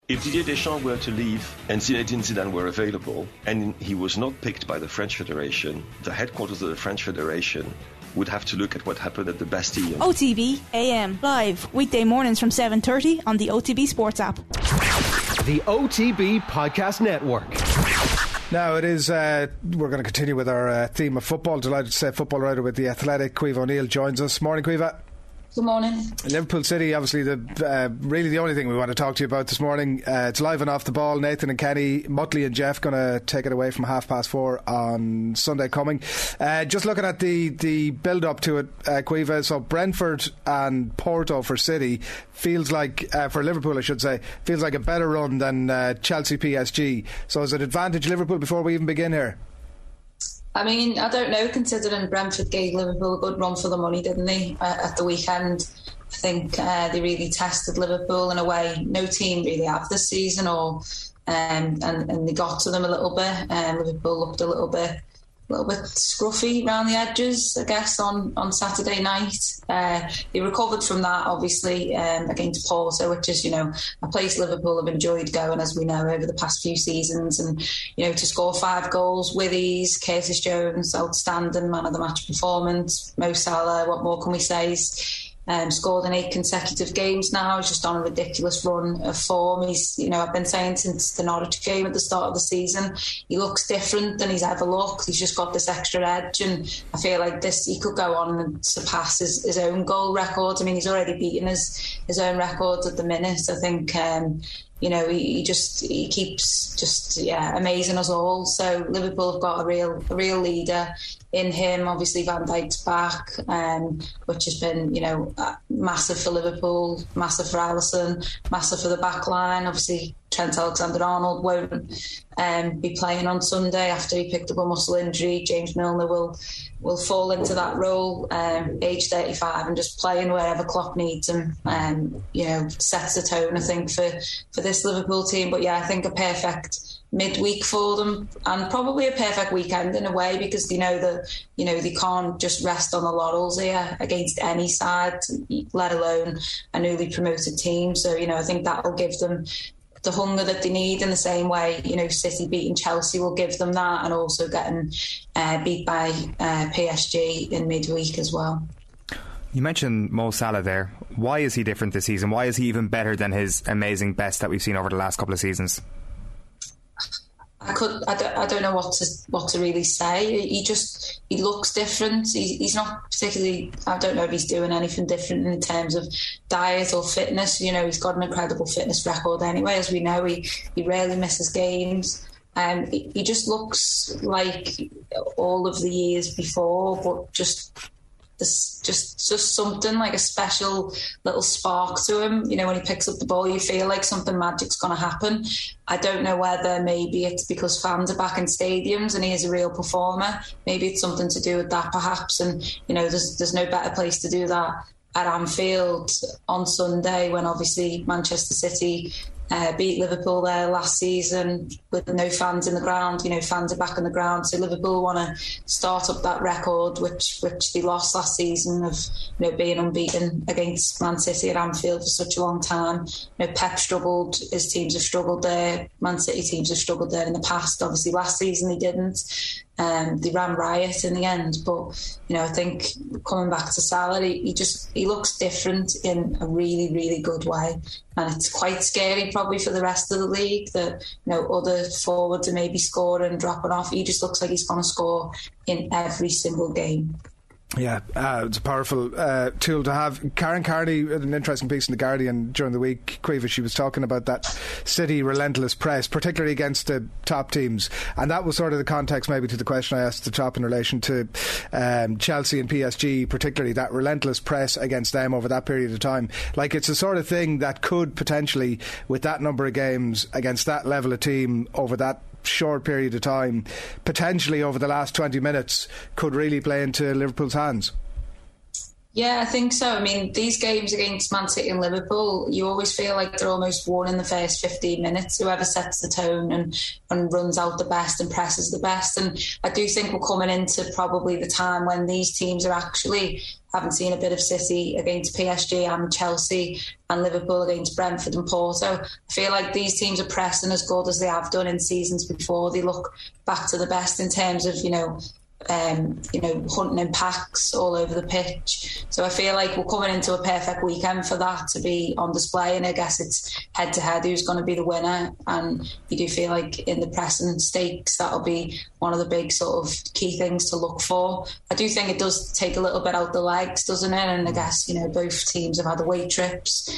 If Didier Deschamps were to leave and Zinedine Zidane were available and he was not picked by the French Federation, the headquarters of the French Federation would have to look at what happened at the Bastille. OTB AM live weekday mornings from 7:30 on the OTB Sports app. The OTB Podcast Network. Now it is, we're going to continue with our theme of football. Delighted to say football writer with The Athletic, Caoimhe O'Neill, joins us. Morning, Caoimhe. Good morning. Liverpool City, obviously really the only thing we want to talk to you about this morning. It's live and off the ball. Nathan and Kenny, Muttley and Jeff going to take it away from 4:30 on Sunday coming. Just looking at the build up to it, Caoimhe, so Brentford and Porto for City feels like, for Liverpool I should say, feels like a better run than Chelsea PSG. So is it advantage Liverpool before we even begin here? I mean, I don't know, considering Brentford gave Liverpool a good run for the money, didn't they, at the weekend. I think they really tested Liverpool in a way no team really have this season, and they got to them a little bit. Liverpool looked a little bit scruffy around the edges, I guess, on Saturday night. They recovered from that, obviously, against Porto, which is, a place Liverpool have enjoyed going, as we know, over the past few seasons. And, to score 5 goals with ease, Curtis Jones, outstanding man of the match performance, Mo Salah, what more can we say? Scored in 8 consecutive games now. He's just on a ridiculous run of form. He's, I've been saying since the Norwich game at the start of the season, he looks different than he's ever looked. He's just got this extra edge, and I feel like he could go on and surpass his own goal record. I mean, he's already beaten his own records at the minute. I think he keeps amazing us all. So Liverpool have got a real leader in him. Obviously Van Dijk's back, which has been massive for Liverpool, massive for Alisson, massive for the back line. Obviously Trent Alexander-Arnold won't be playing on Sunday after he picked up a muscle injury. James Milner will fall into that role, age 35, and just playing wherever Klopp needs him. Sets the tone, I think, for this Liverpool team. But I think a perfect midweek for them, and probably a perfect weekend in a way, because they know that they can't just rest on the laurels here against any side, let alone a newly promoted team. So I think that'll give them the hunger that they need, in the same way City beating Chelsea will give them that, and also getting beat by PSG in midweek as well. You mentioned Mo Salah there. Why is he different this season? Why is he even better than his amazing best that we've seen over the last couple of seasons? I don't know what to really say. He looks different. He's not particularly, I don't know if he's doing anything different in terms of diet or fitness. He's got an incredible fitness record anyway, as we know. He rarely misses games. He just looks like all of the years before, but just something like a special little spark to him. When he picks up the ball, you feel like something magic's going to happen. I don't know whether maybe it's because fans are back in stadiums and he is a real performer. Maybe it's something to do with that, perhaps. And there's no better place to do that at Anfield on Sunday, when obviously Manchester City beat Liverpool there last season with no fans in the ground. Fans are back in the ground, so Liverpool want to start up that record which they lost last season of being unbeaten against Man City at Anfield for such a long time. Pep struggled, his teams have struggled there, Man City teams have struggled there in the past. Obviously last season they didn't. They ran riot in the end, but I think coming back to Salah, he looks different in a really, really good way, and it's quite scary probably for the rest of the league that other forwards are maybe scoring and dropping off. He just looks like he's going to score in every single game. Yeah, it's a powerful tool to have. Karen Carney, an interesting piece in The Guardian during the week, Caoimhe, she was talking about that City relentless press, particularly against the top teams, and that was sort of the context maybe to the question I asked at the top in relation to Chelsea and PSG, particularly that relentless press against them over that period of time. Like, it's the sort of thing that could potentially, with that number of games against that level of team over that short period of time, potentially over the last 20 minutes, could really play into Liverpool's hands. Yeah, I think so. I mean, these games against Man City and Liverpool, you always feel like they're almost won in the first 15 minutes. Whoever sets the tone and runs out the best and presses the best. And I do think we're coming into probably the time when these teams are actually having seen a bit of City against PSG and Chelsea and Liverpool against Brentford and Porto. I feel like these teams are pressing as good as they have done in seasons before. They look back to the best in terms of, hunting in packs all over the pitch. So I feel like we're coming into a perfect weekend for that to be on display, and I guess it's head to head who's going to be the winner. And you do feel like in the pressing stakes that'll be one of the big sort of key things to look for. I do think it does take a little bit out the legs, doesn't it? And I guess both teams have had away trips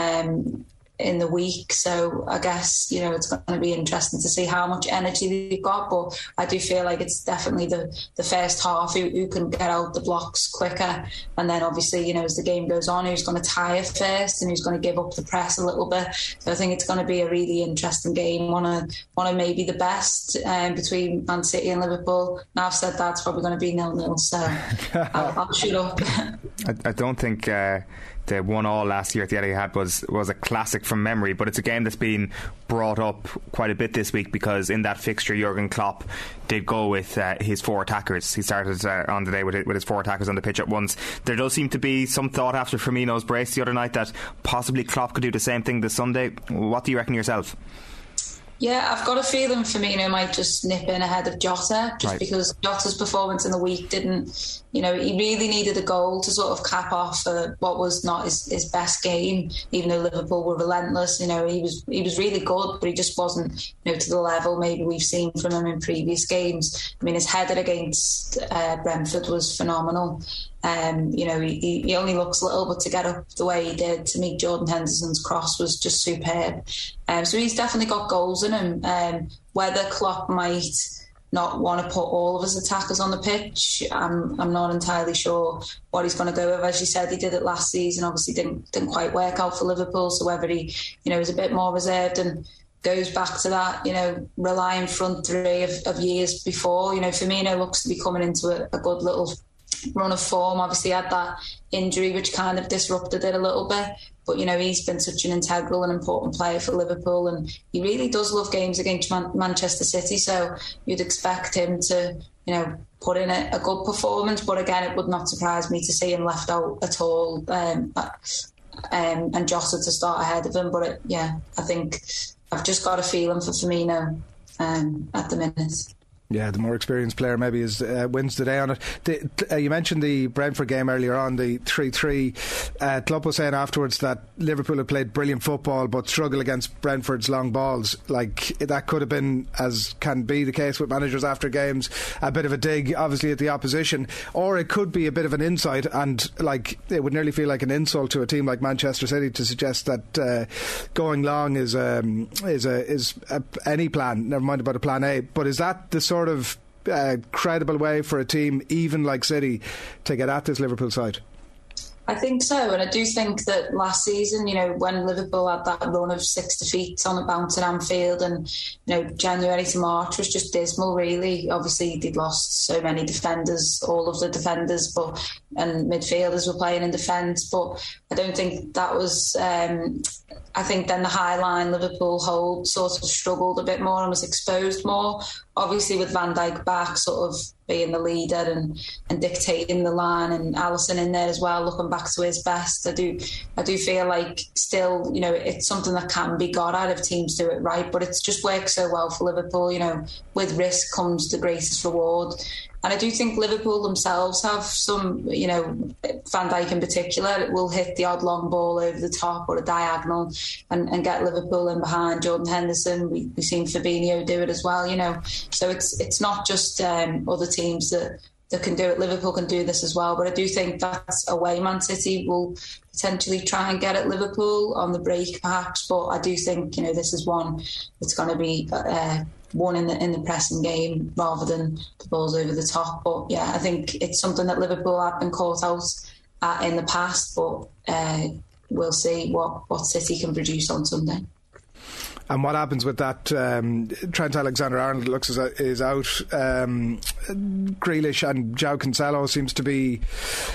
in the week, so I guess it's going to be interesting to see how much energy they've got. But I do feel like it's definitely the first half who can get out the blocks quicker, and then obviously as the game goes on, who's going to tire first and who's going to give up the press a little bit. So I think it's going to be a really interesting game, one of maybe the best between Man City and Liverpool. Now I've said that, it's probably going to be 0-0, so I'll shoot up. I don't think the 1-1 last year at the Etihad was a classic from memory, but it's a game that's been brought up quite a bit this week because in that fixture Jurgen Klopp did go with his four attackers. He started on the day with his four attackers on the pitch at once. There does seem to be some thought after Firmino's brace the other night that possibly Klopp could do the same thing this Sunday. What do you reckon yourself? Yeah, I've got a feeling Firmino might just nip in ahead of Jota, just because Jota's performance in the week didn't, he really needed a goal to sort of cap off what was not his best game, even though Liverpool were relentless. He was really good, but he just wasn't, to the level maybe we've seen from him in previous games. I mean, his header against Brentford was phenomenal. He only looks little, but to get up the way he did to meet Jordan Henderson's cross was just superb. So he's definitely got goals in him. Whether Klopp might not want to put all of his attackers on the pitch, I'm not entirely sure what he's going to go with. As you said, he did it last season, obviously didn't quite work out for Liverpool, so whether he is a bit more reserved and goes back to that relying front three of years before. Firmino looks to be coming into a good little run of form. Obviously had that injury which kind of disrupted it a little bit, but he's been such an integral and important player for Liverpool, and he really does love games against Manchester City, so you'd expect him to put in a good performance. But again, it would not surprise me to see him left out at all, and Jota to start ahead of him. But I think I've just got a feeling for Firmino at the minute. Yeah, the more experienced player maybe wins the day on it. You mentioned the Brentford game earlier on, the 3-3. Klopp was saying afterwards that Liverpool had played brilliant football but struggled against Brentford's long balls. Like, that could have been, as can be the case with managers after games, a bit of a dig, obviously, at the opposition. Or it could be a bit of an insight, and it would nearly feel like an insult to a team like Manchester City to suggest that going long is any plan, never mind about a plan A. But is that the sort of credible way for a team even like City to get at this Liverpool side? I think so, and I do think that last season, when Liverpool had that run of 6 defeats on the bounce at Anfield, and January to March was just dismal, really. Obviously, they'd lost so many defenders, all of the defenders, and midfielders were playing in defence, but I don't think that was. I think then the high line Liverpool hold sort of struggled a bit more and was exposed more. Obviously, with Van Dijk back, sort of being the leader and dictating the line, and Alisson in there as well, looking back to his best. I do feel like still, it's something that can be got at if teams do it right, but it's just worked so well for Liverpool. With risk comes the greatest reward. And I do think Liverpool themselves have some, Van Dijk in particular, will hit the odd long ball over the top or a diagonal and get Liverpool in behind. Jordan Henderson, we've seen Fabinho do it as well, So it's not just other teams that can do it. Liverpool can do this as well. But I do think that's a way Man City will potentially try and get at Liverpool on the break, perhaps. But I do think, this is one that's going to be won in the pressing game rather than the balls over the top. But yeah, I think it's something that Liverpool have been caught out at in the past, but we'll see what City can produce on Sunday. And what happens with that? Trent Alexander-Arnold looks as is out. Grealish and João Cancelo seems to be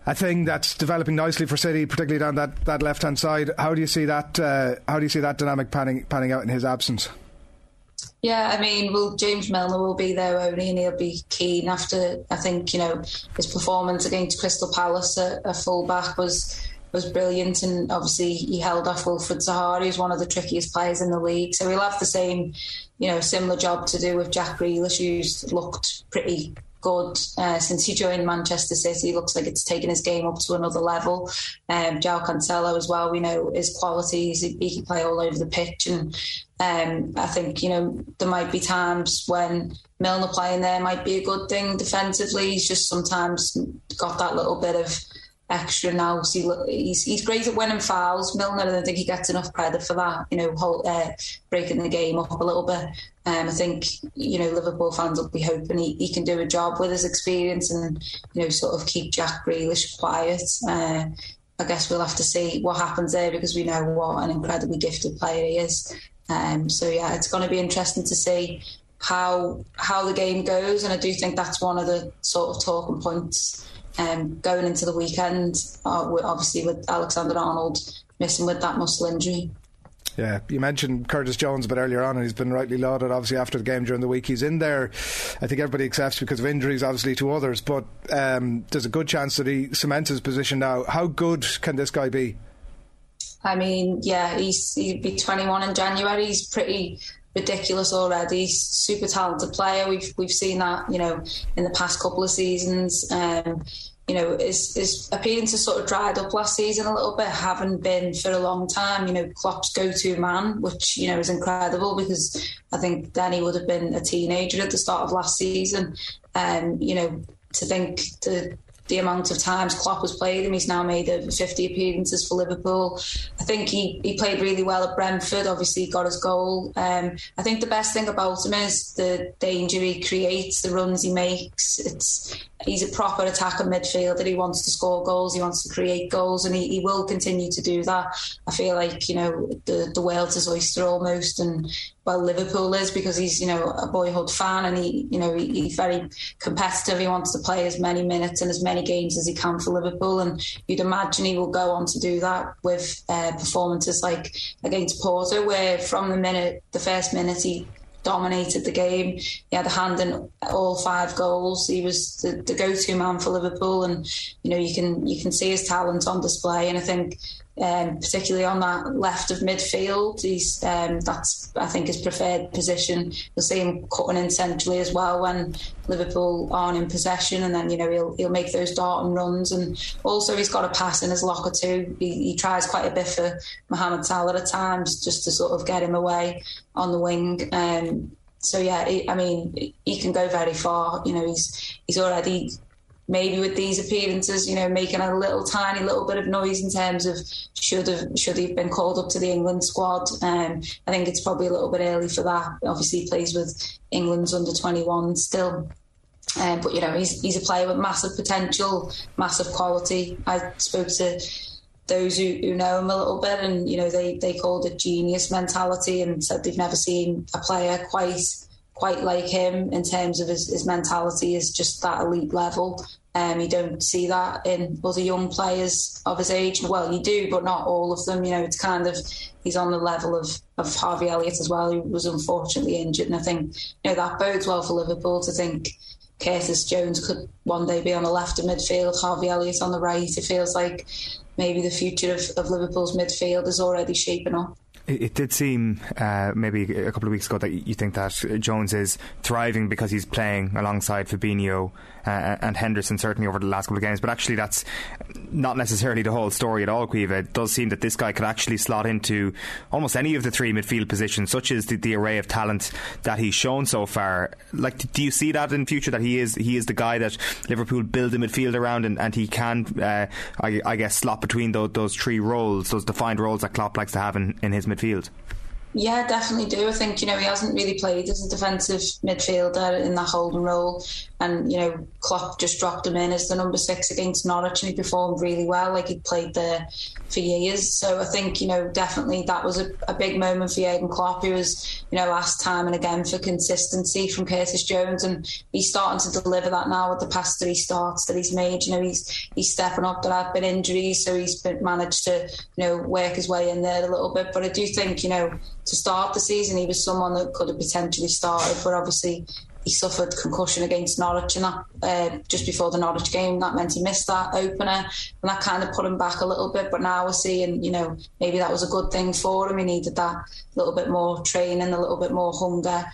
a thing that's developing nicely for City, particularly down that left-hand side. How do you see that? How do you see that dynamic panning out in his absence? Yeah, I mean, James Milner will be there, only, and he'll be keen after. I think his performance against Crystal Palace at full-back was brilliant, and obviously he held off Wilfred Zaha, who's one of the trickiest players in the league. So he'll have the same, similar job to do with Jack Grealish, who's looked pretty good since he joined Manchester City. He looks like it's taken his game up to another level. João Cancelo as well, we know his qualities. He can play all over the pitch, and I think there might be times when Milner playing there might be a good thing defensively. He's just sometimes got that little bit of extra now. So he's great at winning fouls, Milner. I don't think he gets enough credit for that, breaking the game up a little bit. I think Liverpool fans will be hoping he can do a job with his experience and sort of keep Jack Grealish quiet. I guess we'll have to see what happens there, because we know what an incredibly gifted player he is. So yeah, it's going to be interesting to see how the game goes, and I do think that's one of the sort of talking points going into the weekend, obviously with Alexander-Arnold missing with that muscle injury. Yeah, you mentioned Curtis Jones a bit earlier on, and he's been rightly lauded obviously after the game during the week. He's in there, I think everybody accepts, because of injuries obviously to others, but there's a good chance that he cements his position now. How good can this guy be? I mean, yeah, he'll be 21 in January. He's pretty ridiculous already. He's a super talented player. We've seen that, in the past couple of seasons. His appearances sort of dried up last season a little bit, haven't been for a long time. Klopp's go-to man, which, is incredible, because I think then he would have been a teenager at the start of last season. To think the amount of times Klopp has played him, he's now made over 50 appearances for Liverpool. I think he played really well at Brentford, obviously got his goal. I think the best thing about him is the danger he creates, the runs he makes. He's a proper attacking midfielder. He wants to score goals, he wants to create goals, and he will continue to do that. I feel like, the world's his oyster almost, and Liverpool is, because he's, a boyhood fan, and he's very competitive. He wants to play as many minutes and as many games as he can for Liverpool, and you'd imagine he will go on to do that with performances like against Porto, where from the first minute he dominated the game. He had a hand in all 5 goals. He was the go-to man for Liverpool, and you can see his talent on display. And I think particularly on that left of midfield, that's I think his preferred position. You'll see him cutting in centrally as well when Liverpool aren't in possession, and then he'll make those darting runs. And also he's got a pass in his locker too. He tries quite a bit for Mohamed Salah at times, just to sort of get him away on the wing. So yeah, he can go very far. He's already, maybe with these appearances, making a tiny little bit of noise in terms of should he have been called up to the England squad. I think it's probably a little bit early for that. Obviously he plays with England's under-21 still. But he's a player with massive potential, massive quality. I spoke to those who know him a little bit, and they called it genius mentality, and said they've never seen a player quite like him in terms of his mentality is just that elite level. You don't see that in other young players of his age. Well, you do, but not all of them. It's kind of, he's on the level of Harvey Elliott as well, who was unfortunately injured. And I think that bodes well for Liverpool, to think Curtis Jones could one day be on the left of midfield, Harvey Elliott on the right. It feels like maybe the future of Liverpool's midfield is already shaping up. It did seem maybe a couple of weeks ago that you think that Jones is thriving because he's playing alongside Fabinho and Henderson, certainly over the last couple of games, but actually that's not necessarily the whole story at all, Caoimhe. It does seem that this guy could actually slot into almost any of the 3 midfield positions, such as the array of talent that he's shown so far. Like, do you see that in future, that he is the guy that Liverpool build a midfield around, and he can I guess slot between those 3 roles, those defined roles that Klopp likes to have in his midfield? Yeah, definitely do. I think, he hasn't really played as a defensive midfielder in that holding role. And, Klopp just dropped him in as the number 6 against Norwich, and he performed really well, like he'd played there for years. So I think, definitely that was a big moment for Jurgen Klopp, who was, asked time and again for consistency from Curtis Jones. And he's starting to deliver that now with the past 3 starts that he's made. He's stepping up. There have been injuries, so he's managed to, work his way in there a little bit. But I do think, to start the season, he was someone that could have potentially started, but obviously he suffered concussion against Norwich in that just before the Norwich game. That meant he missed that opener, and that kind of put him back a little bit. But now we're seeing, maybe that was a good thing for him. He needed that little bit more training, a little bit more hunger.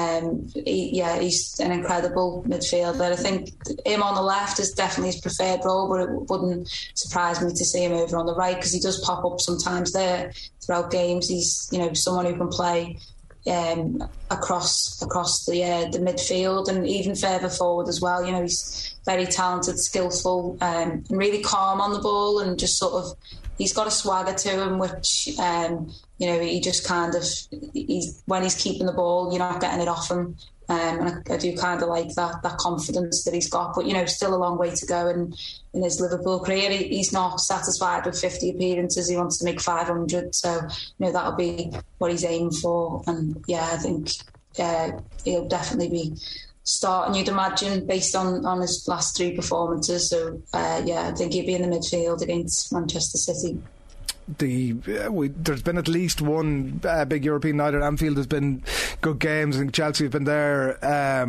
He's an incredible midfielder. I think him on the left is definitely his preferred role, but it wouldn't surprise me to see him over on the right, because he does pop up sometimes there throughout games. He's someone who can play across the midfield and even further forward as well. He's very talented, skillful, and really calm on the ball, and just sort of, he's got a swagger to him, which he just kind of, when he's keeping the ball, you're not getting it off him. And I do kind of like that confidence that he's got. But, still a long way to go in his Liverpool career. He's not satisfied with 50 appearances. He wants to make 500. So, that'll be what he's aiming for. And, I think he'll definitely be starting, you'd imagine, based on his last 3 performances. So, I think he'll be in the midfield against Manchester City. There's been at least one big European night at Anfield. There's been good games. I think Chelsea have been there.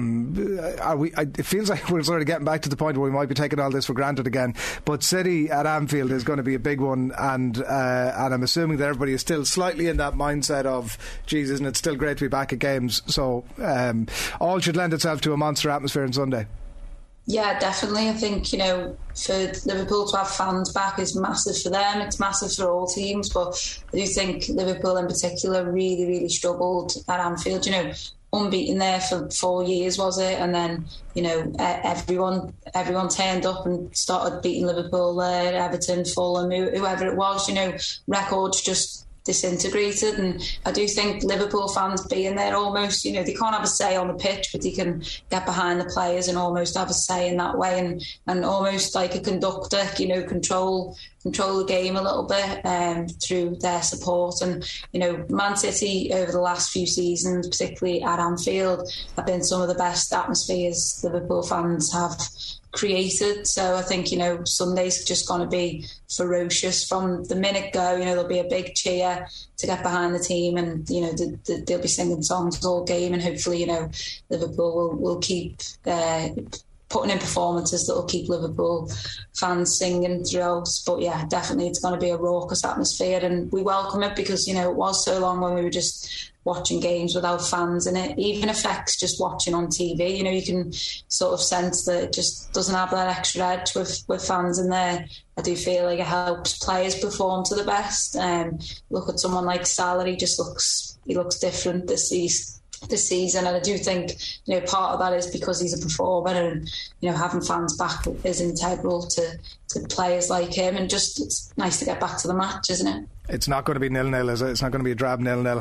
It feels like we're sort of getting back to the point where we might be taking all this for granted again. But City at Anfield is going to be a big one, and I'm assuming that everybody is still slightly in that mindset of, geez, isn't it still great to be back at games? So all should lend itself to a monster atmosphere on Sunday. Yeah, definitely. I think, for Liverpool to have fans back is massive for them. It's massive for all teams. But I do think Liverpool in particular really, really struggled at Anfield. Unbeaten there for 4 years, was it? And then, everyone turned up and started beating Liverpool there, Everton, Fulham, whoever it was. Records just disintegrated. And I do think Liverpool fans being there almost, they can't have a say on the pitch, but they can get behind the players and almost have a say in that way, and almost like a conductor, control the game a little bit through their support. And Man City over the last few seasons, particularly at Anfield, have been some of the best atmospheres Liverpool fans have created. So I think Sunday's just going to be ferocious from the minute go. There'll be a big cheer to get behind the team, and they'll be singing songs all game, and hopefully Liverpool will keep putting in performances that will keep Liverpool fans singing throughout. But yeah, definitely it's going to be a raucous atmosphere, and we welcome it, because it was so long when we were just watching games without fans, and it even affects just watching on TV. You can sort of sense that it just doesn't have that extra edge with fans in there. I do feel like it helps players perform to the best. Look at someone like Salah, he looks different this season, and I do think part of that is because he's a performer, and having fans back is integral to players like him, and just it's nice to get back to the match, isn't it? It's not going to be 0-0, is it? It's not going to be a drab 0-0.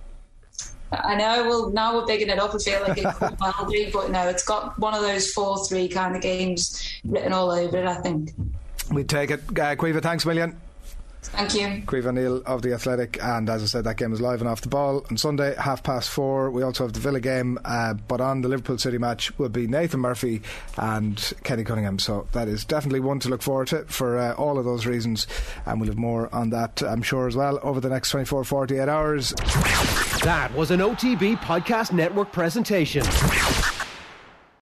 I know. Well, now we're bigging it up. I feel like it could well be, but no, it's got one of those 4-3 kind of games written all over it, I think. We'd take it. Caoimhe, thanks a million. Thank you. Caoimhe O'Neill of The Athletic. And as I said, that game is live and off the ball on Sunday, 4:30. We also have the Villa game, but on the Liverpool City match will be Nathan Murphy and Kenny Cunningham. So that is definitely one to look forward to for all of those reasons, and we'll have more on that, I'm sure, as well over the next 24-48 hours. That was an OTB Podcast Network presentation.